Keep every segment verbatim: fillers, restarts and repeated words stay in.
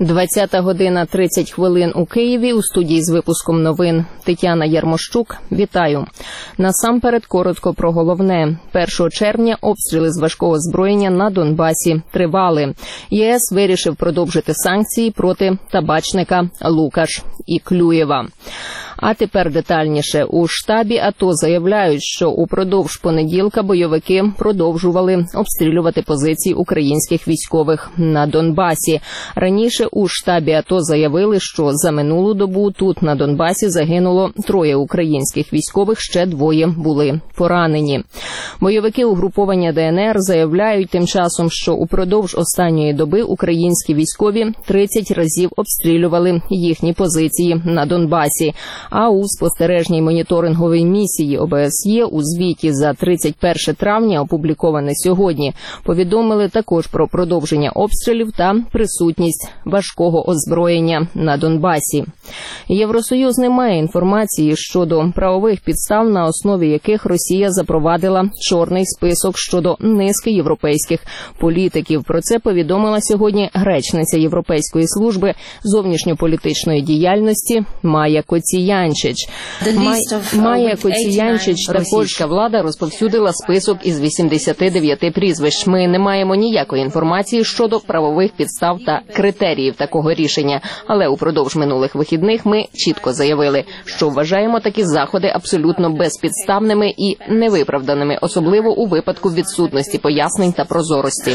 двадцята година тридцять хвилин у Києві. У студії з випуском новин Тетяна Ярмощук. Вітаю. Насамперед коротко про головне. першого червня обстріли з важкого озброєння на Донбасі тривали. ЄС вирішив продовжити санкції проти Табачника, Лукаш і Клюєва. А тепер детальніше. У штабі АТО заявляють, що упродовж понеділка бойовики продовжували обстрілювати позиції українських військових на Донбасі. Раніше у штабі АТО заявили, що за минулу добу тут на Донбасі загинуло троє українських військових, ще двоє були поранені. Бойовики угруповання ДНР заявляють тим часом, що упродовж останньої доби українські військові тридцять разів обстрілювали їхні позиції на Донбасі. А у спостережній моніторинговій місії ОБСЄ у звіті за тридцять перше травня, опубліковане сьогодні, повідомили також про продовження обстрілів та присутність важкого озброєння на Донбасі. Євросоюз не має інформації щодо правових підстав, на основі яких Росія запровадила чорний список щодо низки європейських політиків. Про це повідомила сьогодні речниця Європейської служби зовнішньополітичної діяльності Майя Коціянчич. Майя Коціянчич, російська влада розповсюдила список із вісімдесяти дев'яти прізвищ. Ми не маємо ніякої інформації щодо правових підстав та критеріїв такого рішення. Але упродовж минулих вихідних ми чітко заявили, що вважаємо такі заходи абсолютно безпідставними і невиправданими, особливо у випадку відсутності пояснень та прозорості.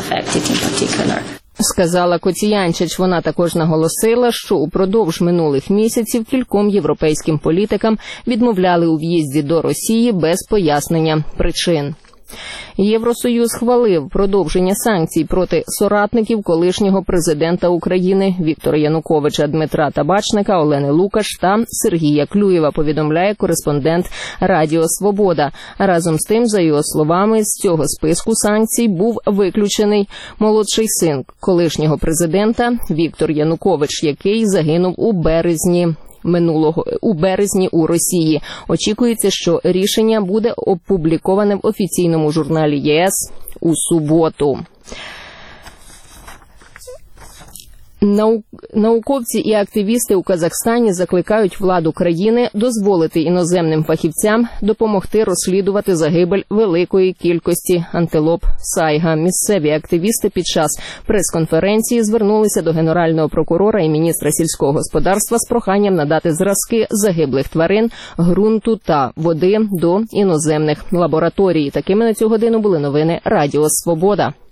Сказала Коціянчич. Вона також наголосила, що упродовж минулих місяців кільком європейським політикам відмовляли у в'їзді до Росії без пояснення причин. Євросоюз схвалив продовження санкцій проти соратників колишнього президента України Віктора Януковича, Дмитра Табачника, Олени Лукаш та Сергія Клюєва, повідомляє кореспондент Радіо Свобода. Разом з тим, за його словами, з цього списку санкцій був виключений молодший син колишнього президента Віктор Янукович, який загинув у березні минулого у березні у Росії. Очікується, що рішення буде опубліковане в офіційному журналі ЄС у суботу. Нау... Науковці і активісти у Казахстані закликають владу країни дозволити іноземним фахівцям допомогти розслідувати загибель великої кількості антилоп сайга. Місцеві активісти під час прес-конференції звернулися до генерального прокурора і міністра сільського господарства з проханням надати зразки загиблих тварин, ґрунту та води до іноземних лабораторій. Такими на цю годину були новини Радіо Свобода.